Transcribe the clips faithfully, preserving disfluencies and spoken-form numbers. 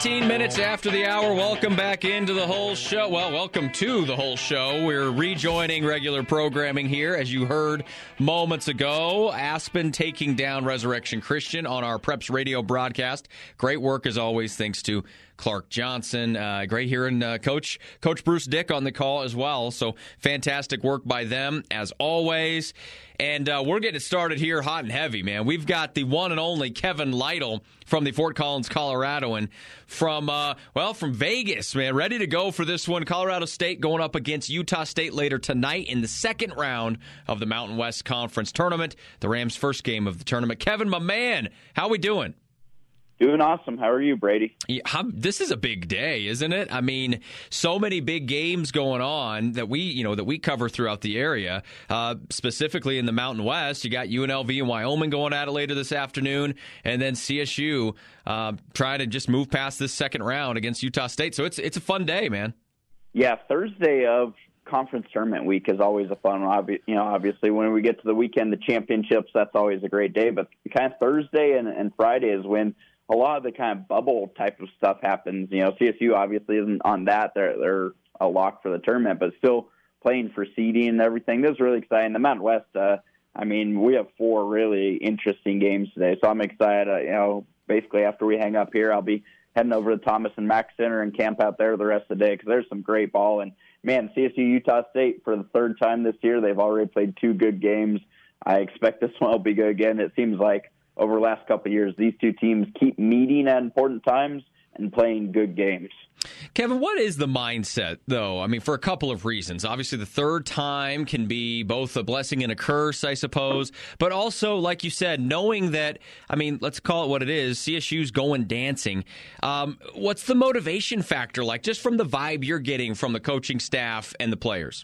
fifteen minutes after the hour. Welcome back into the whole show. Well, welcome to the whole show. We're rejoining regular programming here. As you heard moments ago, Aspen taking down Resurrection Christian on our Preps radio broadcast. Great work as always, thanks to Clark Johnson. Uh, great hearing uh, Coach Coach Bruce Dick on the call as well. So fantastic work by them as always. And uh, we're getting started here hot and heavy, man. We've got the one and only Kevin Lytle from the Fort Collins, Colorado, and from, uh, well, from Vegas, man, ready to go for this one. Colorado State going up against Utah State later tonight in the second round of the Mountain West Conference Tournament, the Rams' first game of the tournament. Kevin, my man, how we doing? Doing awesome. How are you, Brady? Yeah, I'm, this is a big day, isn't it? I mean, so many big games going on that we, you know, that we cover throughout the area. Uh, specifically in the Mountain West, you got U N L V and Wyoming going at it later this afternoon, and then C S U uh, trying to just move past this second round against Utah State. So it's it's a fun day, man. Yeah, Thursday of conference tournament week is always a fun one. Obvi- you know, obviously, when we get to the weekend, the championships, that's always a great day. But kind of Thursday and, and Friday is when a lot of the kind of bubble type of stuff happens. You know, C S U obviously isn't on that. They're they're a lock for the tournament, but still playing for seeding and everything. This is really exciting. The Mountain West, uh, I mean, we have four really interesting games today, so I'm excited. Uh, you know, basically after we hang up here, I'll be heading over to Thomas and Mack Center and camp out there the rest of the day because there's some great ball. And, man, C S U Utah State for the third time this year, they've already played two good games. I expect this one will be good again. It seems like over the last couple of years, these two teams keep meeting at important times and playing good games. Kevin, what is the mindset, though? I mean, for a couple of reasons. Obviously, the third time can be both a blessing and a curse, I suppose. But also, like you said, knowing that, I mean, let's call it what it is, C S U's going dancing. Um, what's the motivation factor like, just from the vibe you're getting from the coaching staff and the players?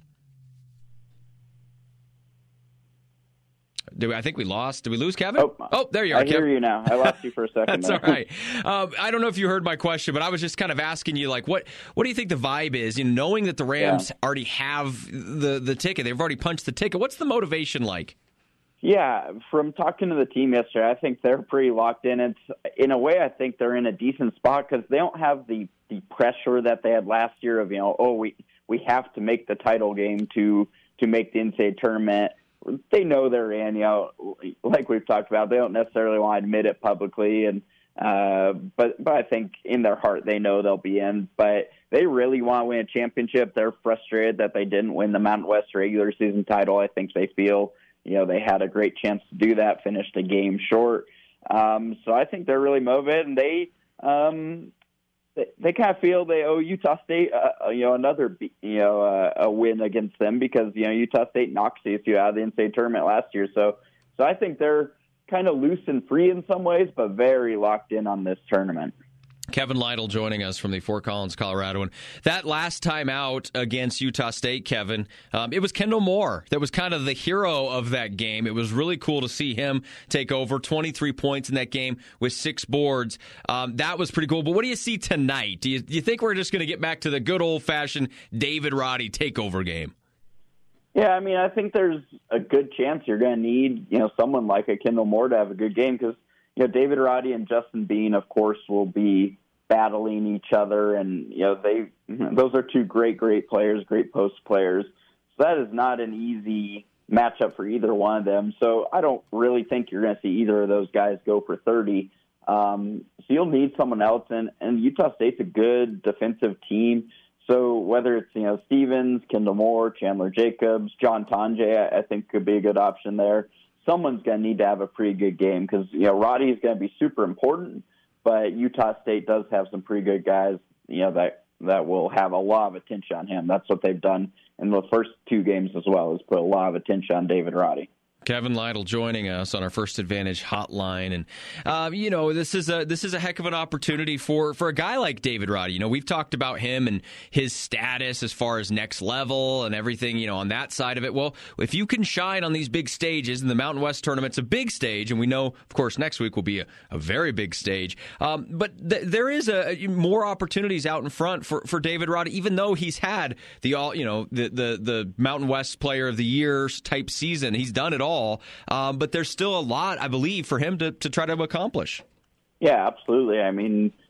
Do we, I think we lost. Did we lose Kevin? Oh, oh there you are, I Kevin. hear you now. I lost you for a second. That's there. all right. Um, I don't know if you heard my question, but I was just kind of asking you, like, what what do you think the vibe is? You know, knowing that the Rams Yeah. already have the, the ticket. They've already punched the ticket. What's the motivation like? Yeah, from talking to the team yesterday, I think they're pretty locked in. It's in a way, I think they're in a decent spot because they don't have the, the pressure that they had last year of, you know, oh, we we have to make the title game to to make the N C double A tournament. They know they're in, you know, like we've talked about. They don't necessarily want to admit it publicly, and uh, but but I think in their heart they know they'll be in. But they really want to win a championship. They're frustrated that they didn't win the Mountain West regular season title. I think they feel, you know, they had a great chance to do that, finished a game short. Um, so I think they're really motivated, and they um, they, they kind of feel they owe Utah State, uh, you know, another, you know, uh, a win against them because, you know, Utah State knocked C S U out of the N C double A tournament last year. So, so I think they're kind of loose and free in some ways, but very locked in on this tournament. Kevin Lytle joining us from the Fort Collins, Colorado. And that last time out against Utah State, Kevin, um, it was Kendall Moore that was kind of the hero of that game. It was really cool to see him take over twenty-three points in that game with six boards. Um, that was pretty cool. But what do you see tonight? Do you, do you think we're just going to get back to the good old-fashioned David Roddy takeover game? Yeah, I mean, I think there's a good chance you're going to need, you know, someone like a Kendall Moore to have a good game because, you know, David Roddy and Justin Bean, of course, will be battling each other, and you know they those are two great, great players, great post players. So that is not an easy matchup for either one of them. So I don't really think you're going to see either of those guys go for thirty. Um, so you'll need someone else, and, and Utah State's a good defensive team. So whether it's you know Stevens, Kendall Moore, Chandler Jacobs, John Tonje, I, I think could be a good option there. Someone's going to need to have a pretty good game because, you know, Roddy is going to be super important, but Utah State does have some pretty good guys, you know, that, that will have a lot of attention on him. That's what they've done in the first two games as well, is put a lot of attention on David Roddy. Kevin Lytle joining us on our First Advantage hotline, and um, you know this is a this is a heck of an opportunity for, for a guy like David Roddy. You know, we've talked about him and his status as far as next level and everything. You know, on that side of it. Well, if you can shine on these big stages, and the Mountain West tournament's a big stage, and we know, of course, next week will be a, a very big stage. Um, but th- there is a, more opportunities out in front for, for David Roddy, even though he's had the all you know the the the Mountain West Player of the Year type season. He's done it all. Um, but there's still a lot, I believe, for him to, to try to accomplish. Yeah, absolutely. I mean,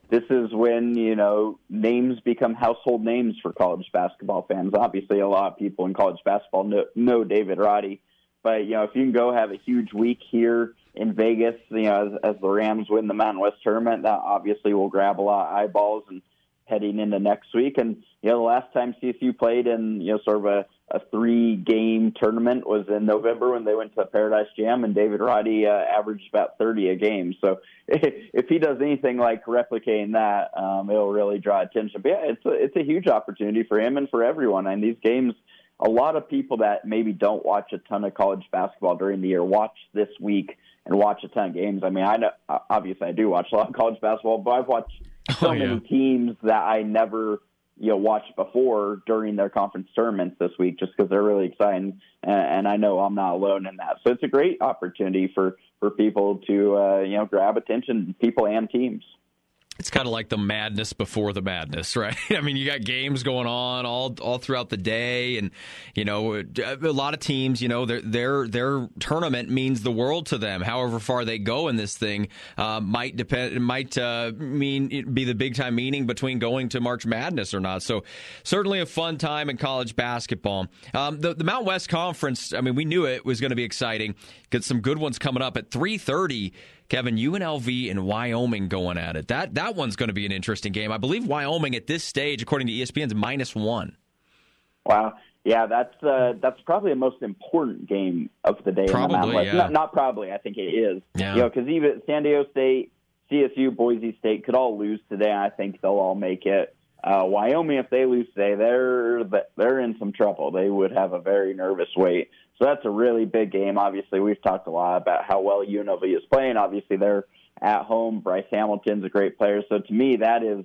this is when, you know, names become household names for college basketball fans. Obviously, a lot of people in college basketball know, know David Roddy. But, you know, if you can go have a huge week here in Vegas, you know, as, as the Rams win the Mountain West tournament, that obviously will grab a lot of eyeballs and heading into next week. And, you know, the last time C S U played in, you know, sort of a, a three-game tournament was in November when they went to Paradise Jam, and David Roddy uh, averaged about thirty a game. So if, if he does anything like replicating that, um, it'll really draw attention. But, yeah, it's a, it's a huge opportunity for him and for everyone. And these games, a lot of people that maybe don't watch a ton of college basketball during the year watch this week and watch a ton of games. I mean, I know, obviously I do watch a lot of college basketball, but I've watched so oh, yeah. many teams that I never – you know, watched before during their conference tournaments this week, just because they're really exciting. And, and I know I'm not alone in that. So it's a great opportunity for, for people to, uh, you know, grab attention, people and teams. It's kind of like the madness before the madness, right? I mean, you got games going on all all throughout the day, and you know, a lot of teams, you know, their their their tournament means the world to them. However far they go in this thing uh, might depend, might uh, mean be the big time meaning between going to March Madness or not. So certainly a fun time in college basketball. Um, the the Mountain West Conference, I mean, we knew it was going to be exciting. Got some good ones coming up at three thirty. Kevin, U N L V and Wyoming going at it. That that one's going to be an interesting game. I believe Wyoming at this stage, according to E S P N, is minus one. Wow. Yeah, that's uh, that's probably the most important game of the day. Probably, in the Mountain West. Yeah. Not, not probably. I think it is. Yeah. You know, because even San Diego State, C S U, Boise State could all lose today. I think they'll all make it. Uh, Wyoming, if they lose today, they're they're in some trouble. They would have a very nervous wait. So that's a really big game. Obviously, we've talked a lot about how well U N L V is playing. Obviously, they're at home. Bryce Hamilton's a great player. So to me, that is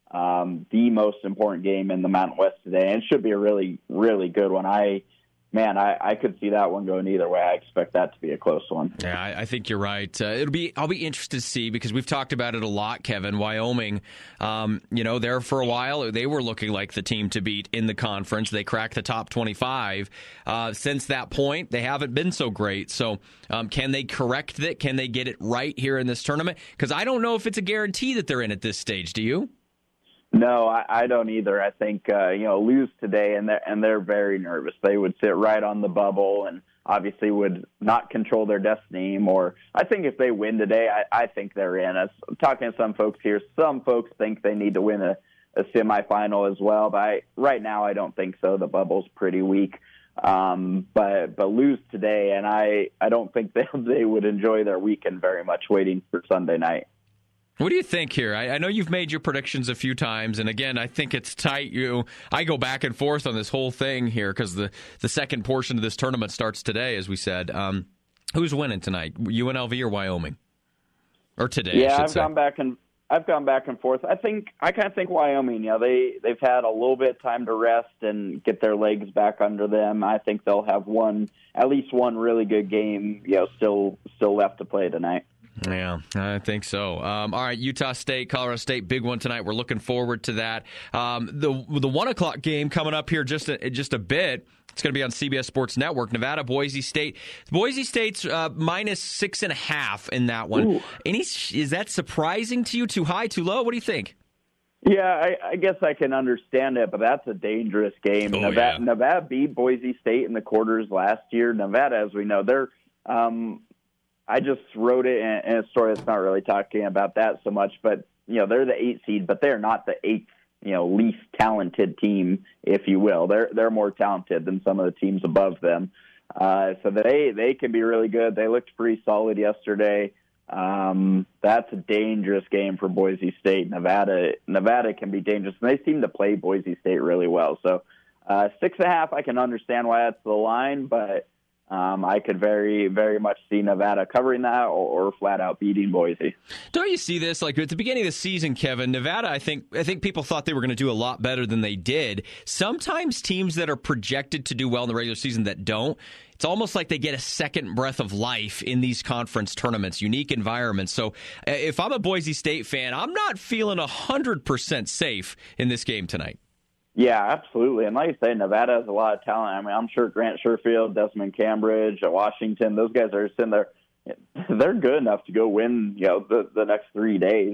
um, the most important game in the Mountain West today. And it should be a really, really good one. I Man, I, I could see that one going either way. I expect that to be a close one. Yeah, I, I think you're right. Uh, it'll be. I'll be interested to see, because we've talked about it a lot, Kevin. Wyoming, um, you know, there for a while, they were looking like the team to beat in the conference. They cracked the top twenty-five. Uh, since that point, they haven't been so great. So um, can they correct it? Can they get it right here in this tournament? Because I don't know if it's a guarantee that they're in at this stage. Do you? No, I, I don't either. I think, uh, you know, lose today, and they're, and they're very nervous. They would sit right on the bubble and obviously would not control their destiny anymore. I think if they win today, I, I think they're in. As I'm talking to some folks here, some folks think they need to win a, a semifinal as well. But I, right now, I don't think so. The bubble's pretty weak. Um, but but lose today, and I, I don't think they, they would enjoy their weekend very much waiting for Sunday night. What do you think here? I, I know you've made your predictions a few times, and again, I think it's tight. You, I go back and forth on this whole thing here because the, the second portion of this tournament starts today, as we said. Um, who's winning tonight, U N L V or Wyoming? Or today? Yeah, I should I've say. gone back and I've gone back and forth. I think I kind of think Wyoming. You know, they they've had a little bit of time to rest and get their legs back under them. I think they'll have one, at least one really good game. You know, still still left to play tonight. Yeah, I think so. Um, all right, Utah State, Colorado State, big one tonight. We're looking forward to that. Um, the the one o'clock game coming up here just a, just a bit. It's going to be on C B S Sports Network. Nevada, Boise State. Boise State's uh, minus six and a half in that one. Ooh. Any is that surprising to you? Too high, too low? What do you think? Yeah, I, I guess I can understand it, but that's a dangerous game. Oh, Nevada, yeah. Nevada beat Boise State in the quarters last year. Nevada, as we know, they're. Um, I just wrote it in, in a story that's not really talking about that so much, but you know they're the eighth seed, but they're not the eighth, you know, least talented team, if you will. They're they're more talented than some of the teams above them, uh, so they they can be really good. They looked pretty solid yesterday. Um, that's a dangerous game for Boise State. Nevada Nevada can be dangerous, and they seem to play Boise State really well. So uh, six and a half, I can understand why that's the line, but. Um, I could very, very much see Nevada covering that or, or flat out beating Boise. Don't you see this? Like at the beginning of the season, Kevin, Nevada, I think I think people thought they were going to do a lot better than they did. Sometimes teams that are projected to do well in the regular season that don't, it's almost like they get a second breath of life in these conference tournaments, unique environments. So if I'm a Boise State fan, I'm not feeling one hundred percent safe in this game tonight. Yeah, absolutely. And like I say, Nevada has a lot of talent. I mean, I'm sure Grant Sherfield, Desmond Cambridge, Washington, those guys are sitting there. They're good enough to go win, you know, the, the next three days.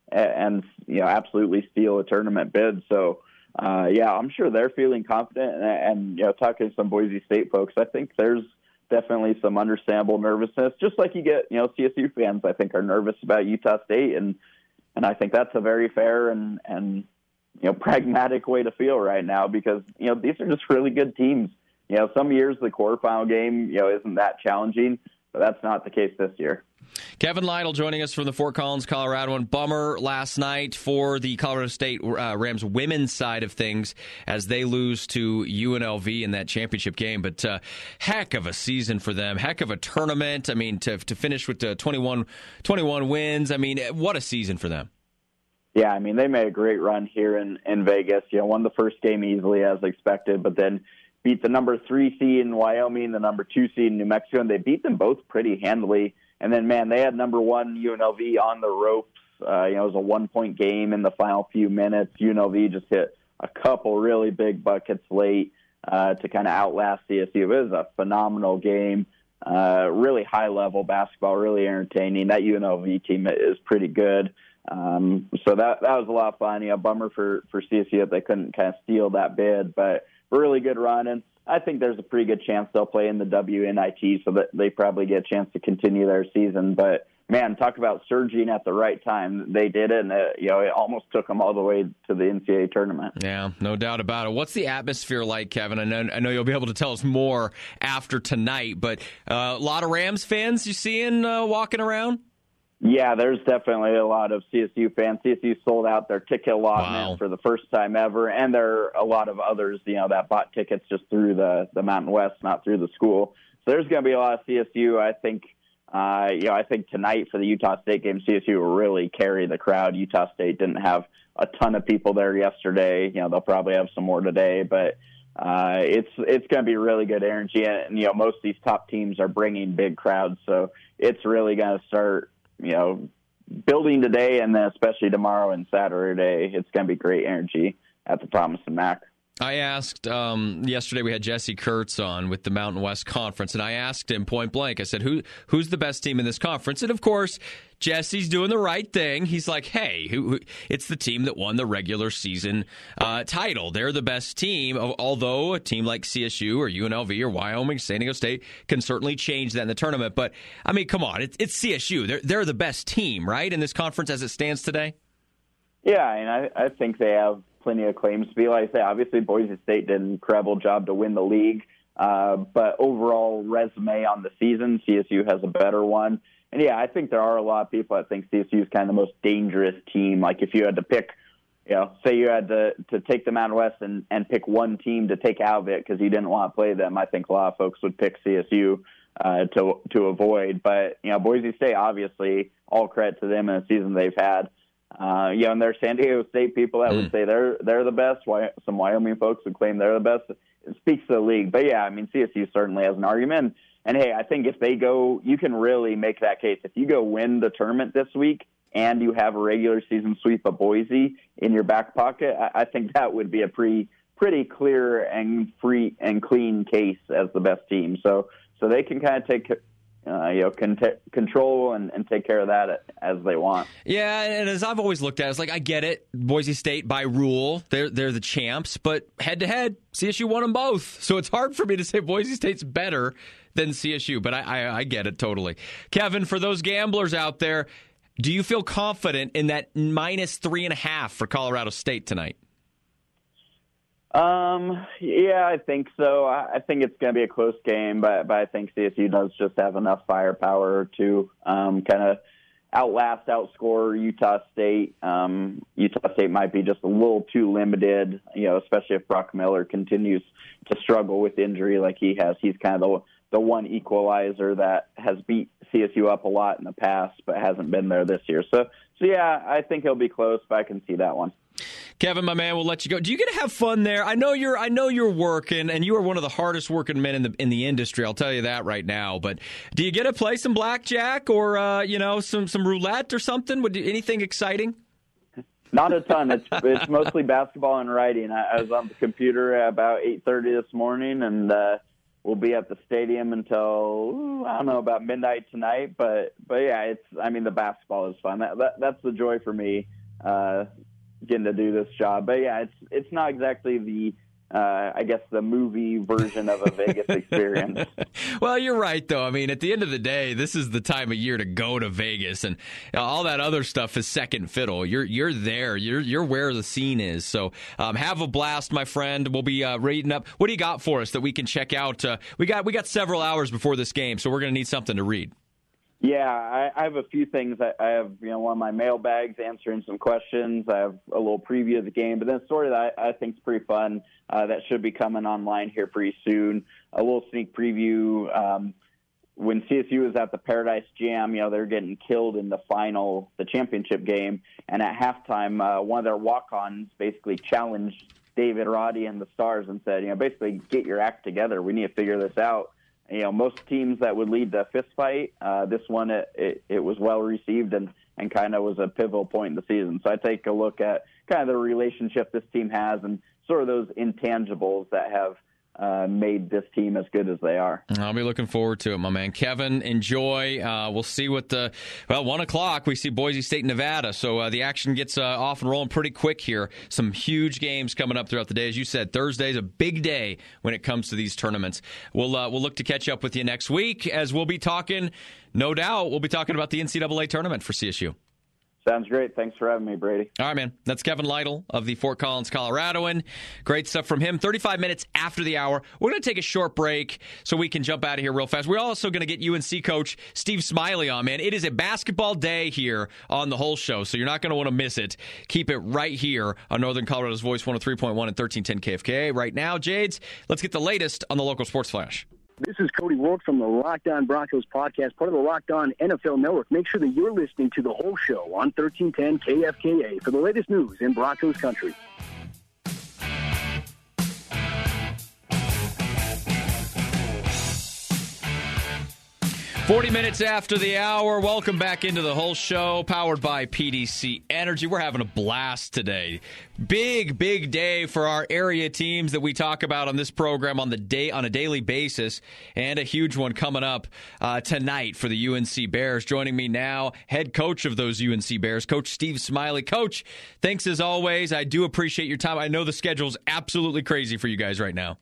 and, and you know absolutely steal a tournament bid. So uh, yeah, I'm sure they're feeling confident. And, and you know, talking to some Boise State folks, I think there's definitely some understandable nervousness, just like you get, you know, C S U fans, I think, are nervous about Utah State. And, and I think that's a very fair and, and, you know, pragmatic way to feel right now because, you know, these are just really good teams. You know, some years the quarterfinal game, you know, isn't that challenging, but that's not the case this year. Kevin Lytle joining us from the Fort Collins, Colorado one. Bummer last night for the Colorado State uh, Rams women's side of things as they lose to U N L V in that championship game. But uh, heck of a season for them. Heck of a tournament. I mean, to to finish with the twenty-one, twenty-one wins. I mean, what a season for them. Yeah, I mean, they made a great run here in, in Vegas. You know, won the first game easily as expected, but then beat the number three seed in Wyoming, the number two seed in New Mexico, and they beat them both pretty handily. And then, man, they had number one U N L V on the ropes. Uh, you know, it was a one-point game in the final few minutes. U N L V just hit a couple really big buckets late uh, to kind of outlast C S U. It was a phenomenal game, uh, really high-level basketball, really entertaining. That U N L V team is pretty good. Um, so that that was a lot of fun. You know, bummer for, for C S U that they couldn't kind of steal that bid, but really good run. And I think there's a pretty good chance they'll play in the W N I T, so that they probably get a chance to continue their season. But, man, talk about surging at the right time. They did it, and uh, you know, it almost took them all the way to the N C double A tournament. Yeah, no doubt about it. What's the atmosphere like, Kevin? I know, I know you'll be able to tell us more after tonight, but uh, a lot of Rams fans you seeing uh, walking around? Yeah, there's definitely a lot of C S U fans. C S U sold out their ticket allotment Wow. for the first time ever, and there are a lot of others, you know, that bought tickets just through the, the Mountain West, not through the school. So there's going to be a lot of C S U. I think, uh, you know, I think tonight for the Utah State game, C S U will really carry the crowd. Utah State didn't have a ton of people there yesterday. You know, they'll probably have some more today, but uh, it's it's going to be really good energy. And, you know, most of these top teams are bringing big crowds, so it's really going to start, you know, building today and then especially tomorrow and Saturday. It's going to be great energy at the Thomas and Mack. I asked um, yesterday, we had Jesse Kurtz on with the Mountain West Conference, and I asked him point blank, I said, Who who's the best team in this conference? And, of course, Jesse's doing the right thing. He's like, hey, who, who, it's the team that won the regular season uh, title. They're the best team, although a team like C S U or U N L V or Wyoming, San Diego State can certainly change that in the tournament. But, I mean, come on, it's, it's C S U. They're, they're the best team, right, in this conference as it stands today? Yeah, and I, I think they have plenty of claims to be. Like I say, obviously Boise State did an incredible job to win the league, uh, but overall resume on the season, C S U has a better one. And yeah, I think there are a lot of people that think C S U is kind of the most dangerous team. Like if you had to pick, you know, say you had to, to take the Mountain West and, and pick one team to take out of it because you didn't want to play them, I think a lot of folks would pick C S U uh, to to avoid. But, you know, Boise State, obviously, all credit to them in the season they've had. Uh, you know, and there's San Diego State people that mm. would say they're they're the best. Some Wyoming folks would claim they're the best. It speaks to the league. But, yeah, I mean, C S U certainly has an argument. And, hey, I think if they go, you can really make that case. If you go win the tournament this week and you have a regular season sweep of Boise in your back pocket, I, I think that would be a pretty pretty clear and free and clean case as the best team. So so they can kind of take Uh, you know, con- control and, and take care of that as they want. Yeah, and as I've always looked at it, it's like, I get it. Boise State, by rule, they're they're the champs, but head-to-head, C S U won them both. So it's hard for me to say Boise State's better than C S U, but I, I, I get it totally. Kevin, for those gamblers out there, do you feel confident in that minus three and a half for Colorado State tonight? Um, yeah, I think so. I, I think it's going to be a close game, but, but I think C S U does just have enough firepower to um, kind of outlast, outscore Utah State. Um, Utah State might be just a little too limited, you know, especially if Brock Miller continues to struggle with injury like he has. He's kind of the, the one equalizer that has beat C S U up a lot in the past, but hasn't been there this year. So, so yeah, I think he'll be close, but I can see that one. Kevin, my man, we'll let you go. Do you get to have fun there? I know you're. I know you're working, and you are one of the hardest working men in the in the industry. I'll tell you that right now. But do you get to play some blackjack or uh, you know some some roulette or something? Would you, anything exciting? Not a ton. It's it's mostly basketball and writing. I, I was on the computer at about eight thirty this morning, and uh, we'll be at the stadium until, I don't know, about midnight tonight. But, but yeah, it's, I mean, the basketball is fun. That, that That's the joy for me, uh, getting to do this job. But yeah, it's, it's not exactly the, Uh, I guess the movie version of a Vegas experience. Well, you're right, though. I mean, at the end of the day, this is the time of year to go to Vegas, and all that other stuff is second fiddle. You're you're there. You're you're where the scene is. So um, have a blast, my friend. We'll be uh, reading up. What do you got for us that we can check out? Uh, we got we got several hours before this game, so we're going to need something to read. Yeah, I, I have a few things. I, I have, you know, one of my mailbags answering some questions. I have a little preview of the game, but then a story that I, I think is pretty fun uh, that should be coming online here pretty soon. A little sneak preview. Um, when C S U was at the Paradise Jam, you know, they're getting killed in the final, the championship game, and at halftime, uh, one of their walk-ons basically challenged David Roddy and the Stars and said, you know, basically get your act together. We need to figure this out. You know, most teams that would lead the fist fight, uh, this one, it, it, it was well received and, and kind of was a pivotal point in the season. So I take a look at kind of the relationship this team has and sort of those intangibles that have uh, made this team as good as they are. I'll be looking forward to it, my man. Kevin, enjoy. Uh, we'll see what the, well, one o'clock, we see Boise State, Nevada. So uh, the action gets uh, off and rolling pretty quick here. Some huge games coming up throughout the day. As you said, Thursday's a big day when it comes to these tournaments. We'll, uh, we'll look to catch up with you next week as we'll be talking, no doubt, we'll be talking about the N C double A tournament for C S U. Sounds great. Thanks for having me, Brady. All right, man. That's Kevin Lytle of the Fort Collins Coloradoan. Great stuff from him. thirty-five minutes after the hour. We're going to take a short break so we can jump out of here real fast. We're also going to get U N C coach Steve Smiley on, man. It is a basketball day here on the whole show, so you're not going to want to miss it. Keep it right here on Northern Colorado's Voice one oh three point one and thirteen ten K F K A. Right now, Jades, let's get the latest on the local sports flash. This is Cody Rourke from the Locked On Broncos podcast, part of the Locked On N F L Network. Make sure that you're listening to the whole show on thirteen ten K F K A for the latest news in Broncos country. forty minutes after the hour, welcome back into the whole show, powered by P D C Energy. We're having a blast today. Big, big day for our area teams that we talk about on this program on the day on a daily basis, and a huge one coming up uh, tonight for the U N C Bears. Joining me now, head coach of those U N C Bears, Coach Steve Smiley. Coach, thanks as always. I do appreciate your time. I know the schedule's absolutely crazy for you guys right now.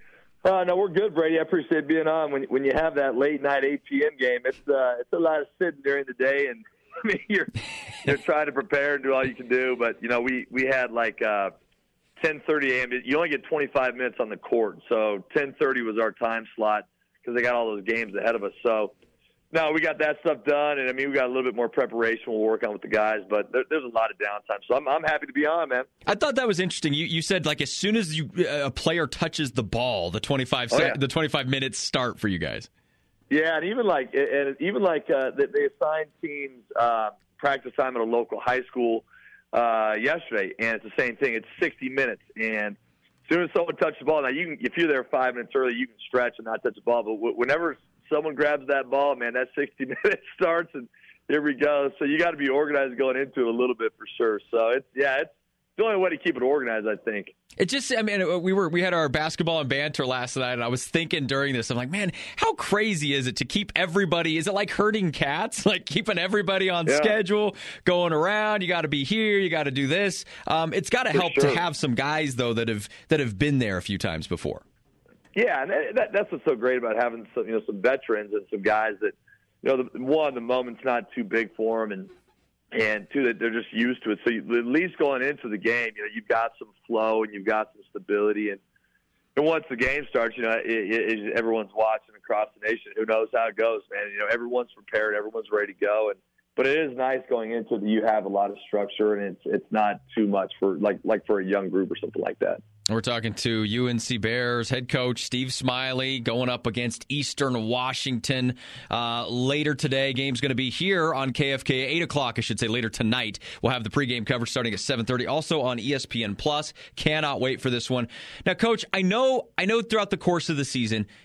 Uh, no, we're good, Brady. I appreciate being on. When when you have that late night eight p.m. game, it's uh, it's a lot of sitting during the day, and I mean you're you're trying to prepare and do all you can do. But you know, we we had like uh, ten thirty a.m. You only get twenty-five minutes on the court, so ten thirty was our time slot because they got all those games ahead of us. So no, we got that stuff done, and I mean we got a little bit more preparation we'll work on with the guys, but there, there's a lot of downtime. So I'm I'm happy to be on, man. I thought that was interesting. You you said like as soon as you a player touches the ball, the twenty-five oh, yeah. the twenty-five minutes start for you guys. Yeah, and even like and even like uh, they, they assigned teams uh, practice time at a local high school uh, yesterday, and it's the same thing. It's sixty minutes, and as soon as someone touches the ball, now you can if you're there five minutes early, you can stretch and not touch the ball, but w- whenever someone grabs that ball, man, that sixty minutes starts, and here we go. So you got to be organized going into it a little bit for sure. So it's yeah, it's the only way to keep it organized, I think. It just, I mean, we were we had our basketball and banter last night, and I was thinking during this, I'm like, man, how crazy is it to keep everybody? Is it like herding cats, like keeping everybody on yeah. schedule, going around? You got to be here, you got to do this. Um, it's got to help sure. to have some guys though that have that have been there a few times before. Yeah, and that, that's what's so great about having some, you know, some veterans and some guys that, you know, the, one, the moment's not too big for them, and and two, that they're just used to it. So you, at least going into the game, you know, you've got some flow and you've got some stability, and and once the game starts, you know, it, it, it, everyone's watching across the nation. Who knows how it goes, man? You know, everyone's prepared, everyone's ready to go, and but it is nice going into it. You have a lot of structure, and it's it's not too much for like like for a young group or something like that. We're talking to U N C Bears head coach Steve Smiley going up against Eastern Washington uh, later today. Game's going to be here on K F K, eight o'clock, I should say, later tonight. We'll have the pregame coverage starting at seven thirty, also on E S P N Plus. Cannot wait for this one. Now, Coach, I know I know throughout the course of the season,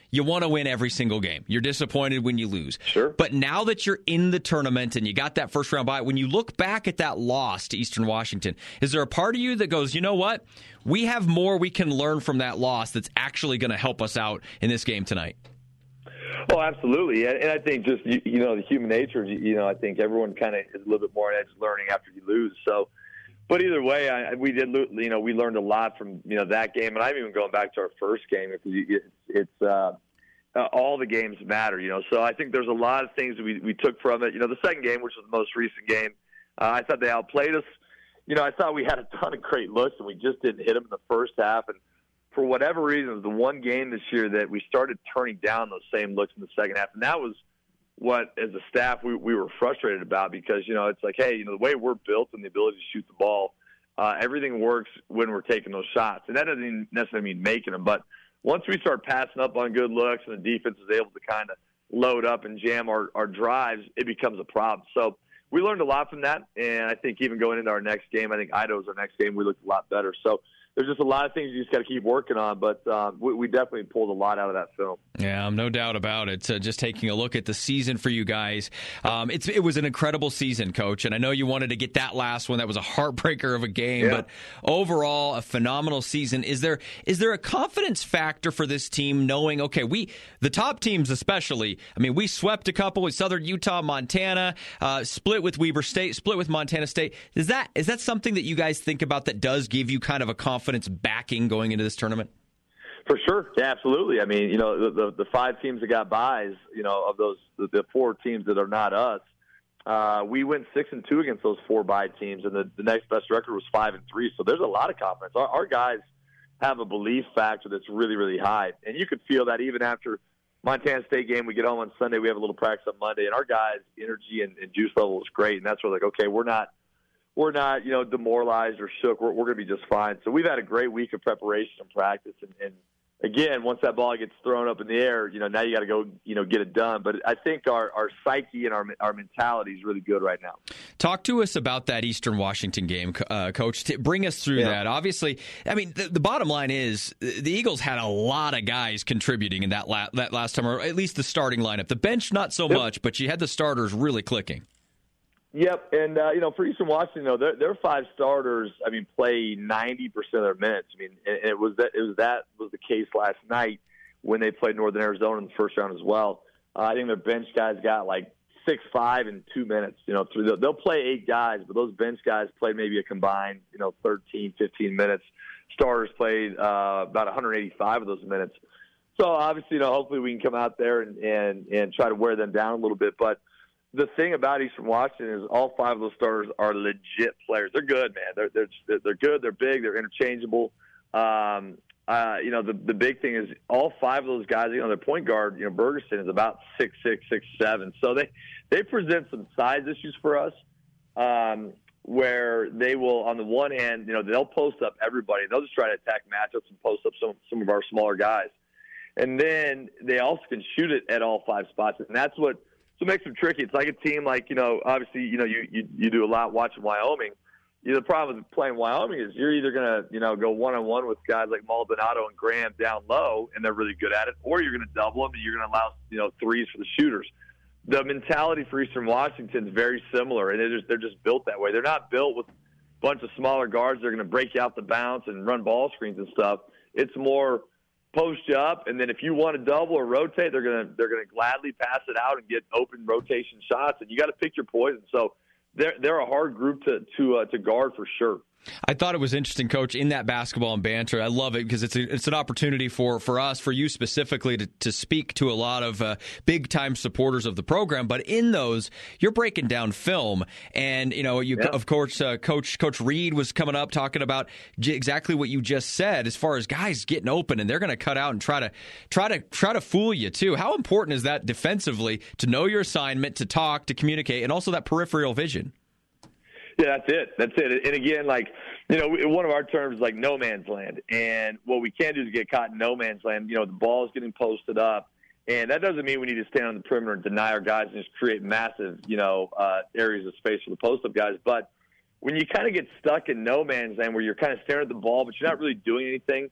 you want to win every single game. You're disappointed when you lose. Sure. But now that you're in the tournament and you got that first round bye, when you look back at that loss to Eastern Washington, is there a part of you that goes, you know what? We have more we can learn from that loss that's actually going to help us out in this game tonight? Oh, absolutely. And I think just, you, you know, the human nature, you know, I think everyone kind of is a little bit more on edge learning after you lose. So, but either way, I, we did, you know, we learned a lot from, you know, that game. And I'm even going back to our first game. It's, it's uh, uh, all the games matter, you know. So I think there's a lot of things that we, we took from it. You know, the second game, which was the most recent game, uh, I thought they outplayed us. You know, I thought we had a ton of great looks, and we just didn't hit them in the first half. And for whatever reason, it was the one game this year that we started turning down those same looks in the second half. And that was what, as a staff, we, we were frustrated about because, you know, it's like, hey, you know, the way we're built and the ability to shoot the ball, uh, everything works when we're taking those shots. And that doesn't necessarily mean making them. But once we start passing up on good looks and the defense is able to kind of load up and jam our, our drives, it becomes a problem. So we learned a lot from that. And I think even going into our next game, I think Idaho's our next game, we looked a lot better. So there's just a lot of things you just got to keep working on, but um, we, we definitely pulled a lot out of that film. Yeah, no doubt about it. Uh, just taking a look at the season for you guys, um, it's it was an incredible season, Coach, and I know you wanted to get that last one. That was a heartbreaker of a game, yeah. But overall, a phenomenal season. Is there is there a confidence factor for this team knowing, okay, we the top teams especially, I mean, we swept a couple with Southern Utah, Montana, uh, split with Weber State, split with Montana State. Is that is that something that you guys think about that does give you kind of a confidence backing going into this tournament? For sure. Yeah, absolutely. I mean, you know, the, the, the five teams that got buys, you know, of those, the, the four teams that are not us, uh, we went six and two against those four buy teams, and the, the next best record was five and three. So there's a lot of confidence. Our, our guys have a belief factor that's really, really high. And you could feel that even after Montana State game, we get home on Sunday, we have a little practice on Monday, and our guys' energy and, and juice level is great. And that's where like, okay, we're not, we're not, you know, demoralized or shook. We're, we're going to be just fine. So we've had a great week of preparation and practice. And, and again, once that ball gets thrown up in the air, you know, now you got to go, you know, get it done. But I think our, our psyche and our our mentality is really good right now. Talk to us about that Eastern Washington game, uh, Coach. T- bring us through yeah. that. Obviously, I mean, the, the bottom line is the Eagles had a lot of guys contributing in that, la- that last time, or at least the starting lineup. The bench, not so yep. much, but you had the starters really clicking. Yep, and uh, you know, for Eastern Washington, you know, their, their five starters, I mean, play ninety percent of their minutes. I mean, and it was that it was that was the case last night when they played Northern Arizona in the first round as well. Uh, I think their bench guys got like six, five, and two minutes. You know, through the, they'll play eight guys, but those bench guys played maybe a combined, you know, thirteen, fifteen minutes. Starters played uh, about one hundred eighty-five of those minutes. So obviously, you know, hopefully we can come out there and and and try to wear them down a little bit, but. The thing about Eastern Washington is all five of those starters are legit players. They're good, man. They're they're they're good. They're big. They're interchangeable. Um, uh, you know, the the big thing is all five of those guys. You know, their point guard, you know, Bergerson is about six six, six seven. So they they present some size issues for us, um, where they will, on the one hand, you know, they'll post up everybody. They'll just try to attack matchups and post up some some of our smaller guys, and then they also can shoot it at all five spots, and that's what. So it makes them tricky. It's like a team like, you know, obviously, you know, you, you, you do a lot watching Wyoming. You know, the problem with playing Wyoming is you're either going to, you know, go one-on-one with guys like Maldonado and Graham down low, and they're really good at it, or you're going to double them and you're going to allow, you know, threes for the shooters. The mentality for Eastern Washington is very similar, and they're just, they're just built that way. They're not built with a bunch of smaller guards. They're going to break you out the bounce and run ball screens and stuff. It's more – post you up, and then if you want to double or rotate, they're gonna they're gonna gladly pass it out and get open rotation shots, and you got to pick your poison. So they're they're a hard group to to uh, to guard for sure. I thought it was interesting, Coach, in that basketball and banter. I love it because it's a, it's an opportunity for, for us, for you specifically, to, to speak to a lot of uh, big-time supporters of the program. But in those, you're breaking down film. And, you know, you, yeah. of course, uh, Coach Coach Reed was coming up talking about j- exactly what you just said as far as guys getting open, and they're going to cut out and try to try to try to fool you, too. How important is that defensively to know your assignment, to talk, to communicate, and also that peripheral vision? Yeah, that's it. That's it. And again, like, you know, one of our terms is like no man's land. And what we can't do is get caught in no man's land. You know, the ball is getting posted up. And that doesn't mean we need to stand on the perimeter and deny our guys and just create massive, you know, uh, areas of space for the post-up guys. But when you kind of get stuck in no man's land where you're kind of staring at the ball, but you're not really doing anything,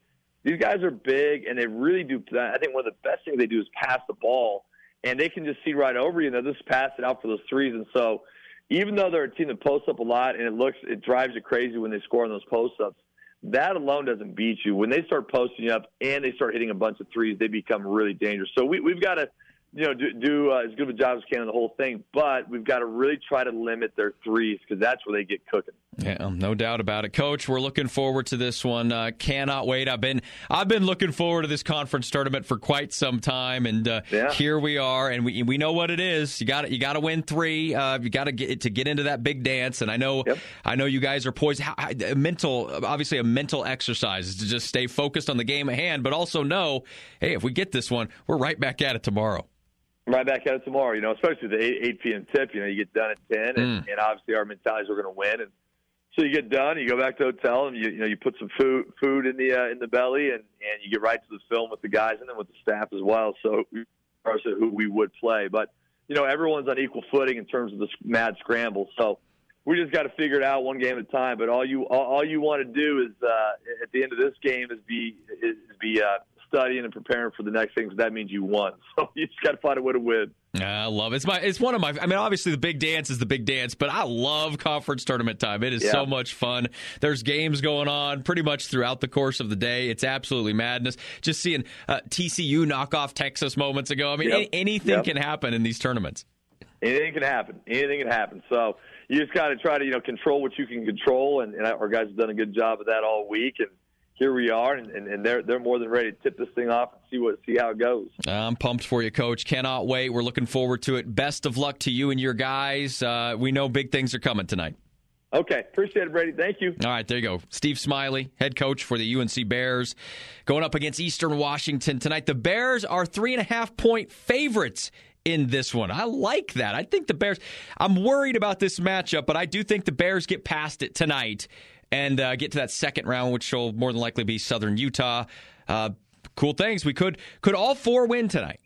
these guys are big, and they really do. I think one of the best things they do is pass the ball, and they can just see right over you, and they'll just pass it out for those threes. And so even though they're a team that posts up a lot, and it looks, it drives you crazy when they score on those post-ups, that alone doesn't beat you. When they start posting up and they start hitting a bunch of threes, they become really dangerous. So we, we've got to, you know, do, do uh, as good of a job as we can on the whole thing, but we've got to really try to limit their threes because that's where they get cooking. Yeah, no doubt about it, Coach. We're looking forward to this one. Uh, cannot wait. I've been I've been looking forward to this conference tournament for quite some time, and uh, yeah. here we are. And we we know what it is. You got you got to win three. Uh, you got to get to get into that big dance. And I know yep. I know you guys are poised. How, a mental, obviously, a mental exercise is to just stay focused on the game at hand, but also know, hey, if we get this one, we're right back at it tomorrow. Right back at it tomorrow, you know, especially the eight p.m. tip. You know, you get done at ten, and, mm. and obviously our mentality is we're going to win. And so you get done, you go back to the hotel, and you you know you put some food food in the uh, in the belly, and, and you get right to the film with the guys and then with the staff as well. So regardless of who we would play, but you know everyone's on equal footing in terms of the mad scramble. So we just got to figure it out one game at a time. But all you all, all you want to do is uh, at the end of this game is be is be uh, studying and preparing for the next thing. So that means you won. So you just got to find a way to win. I love it. It's my. It's one of my. I mean, obviously the big dance is the big dance, but I love conference tournament time. It is yeah. so much fun. There's games going on pretty much throughout the course of the day. It's absolutely madness. Just seeing uh, T C U knock off Texas moments ago. I mean, yep. a- anything yep. can happen in these tournaments. Anything can happen. Anything can happen. So you just got to try to you know control what you can control, and, and our guys have done a good job of that all week. And here we are, and, and, and they're they're more than ready to tip this thing off and see what see how it goes. I'm pumped for you, Coach. Cannot wait. We're looking forward to it. Best of luck to you and your guys. Uh, we know big things are coming tonight. Okay. Appreciate it, Brady. Thank you. All right, there you go. Steve Smiley, head coach for the U N C Bears, going up against Eastern Washington tonight. The Bears are three and a half point favorites in this one. I like that. I think the Bears, I'm worried about this matchup, but I do think the Bears get past it tonight and uh, get to that second round, which will more than likely be Southern Utah. Uh, cool things. We could could all four win tonight.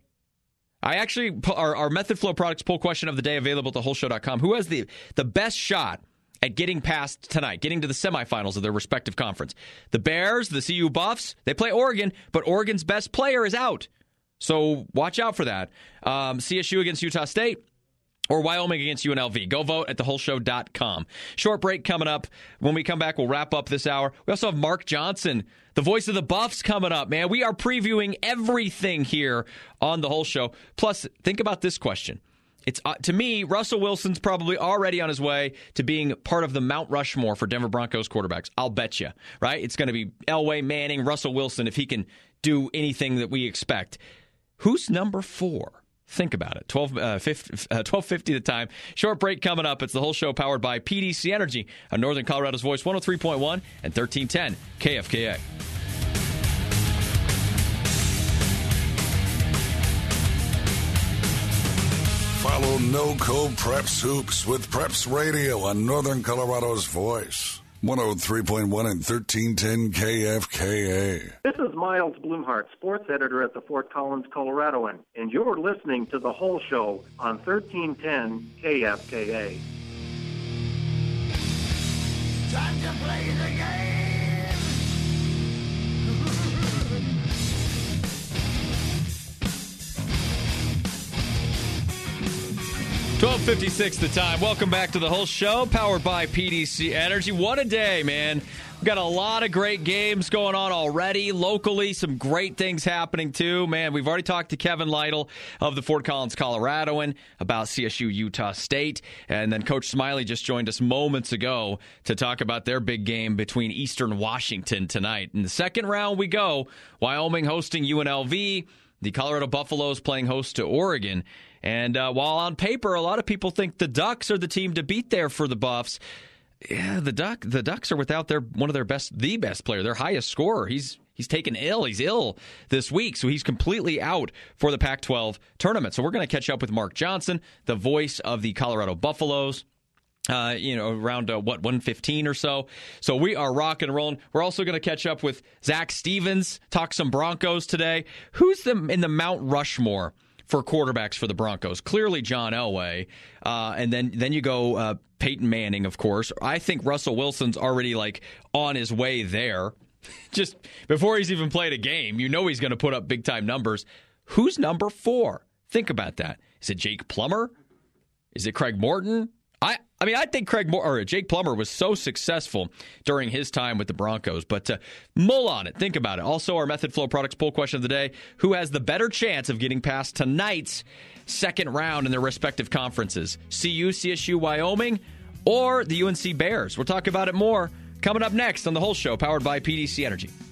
I actually, our, our Method Flow Products poll question of the day available at the whole show dot com. Who has the, the best shot at getting past tonight, getting to the semifinals of their respective conference? The Bears, the C U Buffs, they play Oregon, but Oregon's best player is out. So watch out for that. Um, C S U against Utah State, or Wyoming against U N L V. Go vote at the whole show dot com. Short break coming up. When we come back, we'll wrap up this hour. We also have Mark Johnson, the voice of the Buffs, coming up. Man, we are previewing everything here on the whole show. Plus, think about this question. It's uh, to me, Russell Wilson's probably already on his way to being part of the Mount Rushmore for Denver Broncos quarterbacks. I'll bet you, right? It's going to be Elway, Manning, Russell Wilson, if he can do anything that we expect. Who's number four? Think about it. twelve, uh, fifty, uh, twelve fifty the time. Short break coming up. It's the whole show powered by P D C Energy on Northern Colorado's Voice, one oh three point one and thirteen ten K F K A. Follow NoCo Preps Hoops with Preps Radio on Northern Colorado's Voice, one oh three point one and thirteen ten K F K A. This is Miles Blumhart, sports editor at the Fort Collins Coloradoan, and you're listening to The Whole Show on thirteen ten K F K A. Time to play the game! twelve fifty-six the time. Welcome back to The Whole Show, powered by P D C Energy. What a day, man. We've got a lot of great games going on already. Locally, some great things happening, too. Man, we've already talked to Kevin Lytle of the Fort Collins Coloradoan about C S U Utah State. And then Coach Smiley just joined us moments ago to talk about their big game between Eastern Washington tonight. In the second round we go, Wyoming hosting U N L V, the Colorado Buffaloes playing host to Oregon. And uh, while on paper, a lot of people think the Ducks are the team to beat there for the Buffs. Yeah, the Duck, the Ducks are without their one of their best, the best player, their highest scorer. He's he's taken ill. He's ill this week, so he's completely out for the Pac twelve tournament. So we're going to catch up with Mark Johnson, the voice of the Colorado Buffaloes. Uh, you know, around uh, what one fifteen or so. So we are rocking and rolling. We're also going to catch up with Zach Stevens, talk some Broncos today. Who's the in the Mount Rushmore for quarterbacks for the Broncos? Clearly John Elway. Uh, and then, then you go uh, Peyton Manning, of course. I think Russell Wilson's already like on his way there. Just before he's even played a game, you know he's going to put up big-time numbers. Who's number four? Think about that. Is it Jake Plummer? Is it Craig Morton? I, I mean, I think Craig Mor- or Jake Plummer was so successful during his time with the Broncos, but uh, mull on it. Think about it. Also, our Method Flow Products poll question of the day: who has the better chance of getting past tonight's second round in their respective conferences? C U, C S U, Wyoming, or the U N C Bears? We'll talk about it more coming up next on The Whole Show, powered by P D C Energy.